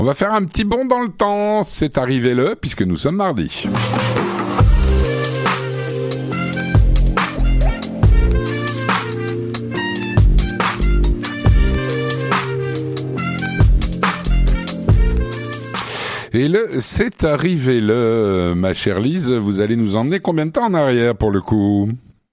On va faire un petit bond dans le temps. C'est arrivé puisque nous sommes mardi. Et c'est arrivé ma chère Lise, vous allez nous emmener combien de temps en arrière pour le coup ?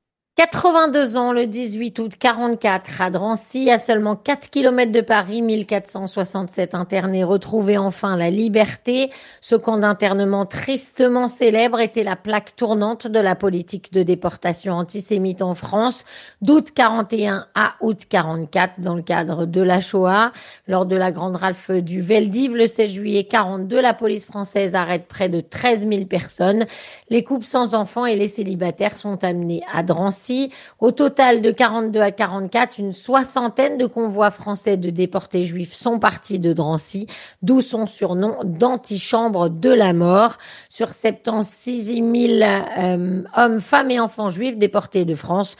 82 ans, le 18 août 44, à Drancy, à seulement 4 kilomètres de Paris, 1467 internés retrouvaient enfin la liberté. Ce camp d'internement tristement célèbre était la plaque tournante de la politique de déportation antisémite en France, d'août 41 à août 44, dans le cadre de la Shoah. Lors de la grande rafle du Veldiv, le 16 juillet 42, la police française arrête près de 13 000 personnes. Les couples sans enfants et les célibataires sont amenés à Drancy. Au total, de 42 à 44, une soixantaine de convois français de déportés juifs sont partis de Drancy, d'où son surnom d'antichambre de la mort. Sur 76 000 hommes, femmes et enfants juifs déportés de France,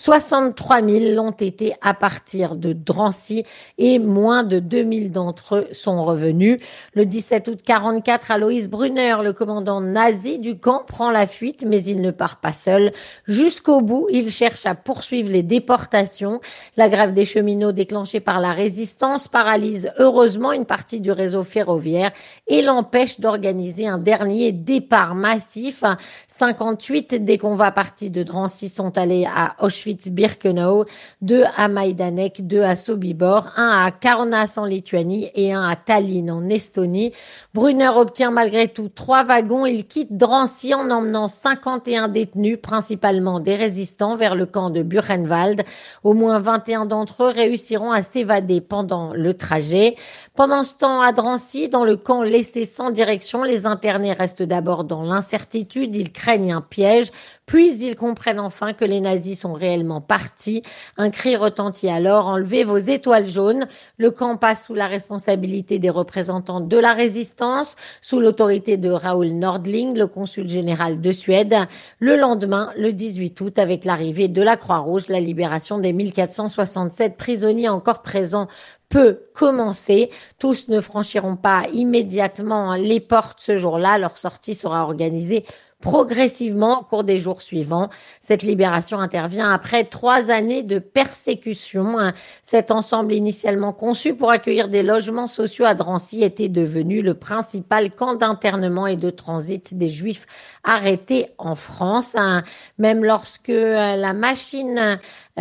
63 000 l'ont été à partir de Drancy et moins de 2 000 d'entre eux sont revenus. Le 17 août 44, Alois Brunner, le commandant nazi du camp, prend la fuite, mais il ne part pas seul. Jusqu'au bout, il cherche à poursuivre les déportations. La grève des cheminots déclenchée par la résistance paralyse heureusement une partie du réseau ferroviaire et l'empêche d'organiser un dernier départ massif. 58 des convois partis de Drancy sont allés à Auschwitz-Birkenau, 2 à Majdanek, 2 à Sobibor, 1 à Kaunas en Lituanie et 1 à Tallinn en Estonie. Brunner obtient malgré tout 3 wagons. Il quitte Drancy en emmenant 51 détenus, principalement des résistants, vers le camp de Buchenwald. Au moins 21 d'entre eux réussiront à s'évader pendant le trajet. Pendant ce temps, à Drancy, dans le camp laissé sans direction, les internés restent d'abord dans l'incertitude. Ils craignent un piège. Puis ils comprennent enfin que les nazis sont réellement partis. Un cri retentit alors: enlevez vos étoiles jaunes. Le camp passe sous la responsabilité des représentants de la résistance, sous l'autorité de Raoul Nordling, le consul général de Suède. Le lendemain, le 18 août, avec l'arrivée de la Croix-Rouge, la libération des 1467 prisonniers encore présents peut commencer. Tous ne franchiront pas immédiatement les portes ce jour-là. Leur sortie sera organisée progressivement au cours des jours suivants. Cette libération intervient après 3 années de persécution. Cet ensemble initialement conçu pour accueillir des logements sociaux à Drancy était devenu le principal camp d'internement et de transit des Juifs arrêtés en France. Même lorsque la machine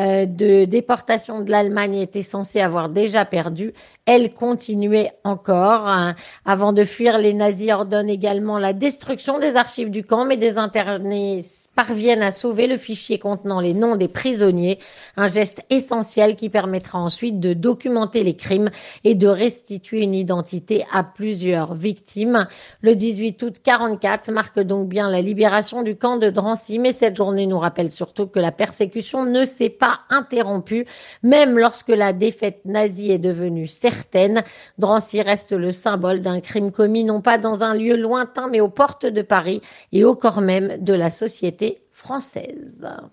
de déportation de l'Allemagne était censée avoir déjà perdu, elle continuait encore. Avant de fuir, les nazis ordonnent également la destruction des archives du camp, mais des internés parviennent à sauver le fichier contenant les noms des prisonniers, un geste essentiel qui permettra ensuite de documenter les crimes et de restituer une identité à plusieurs victimes. Le 18 août 44 marque donc bien la libération du camp de Drancy, mais cette journée nous rappelle surtout que la persécution ne s'est pas interrompue, même lorsque la défaite nazie est devenue certaine. Drancy reste le symbole d'un crime commis non pas dans un lieu lointain, mais aux portes de Paris et au corps même de la société française.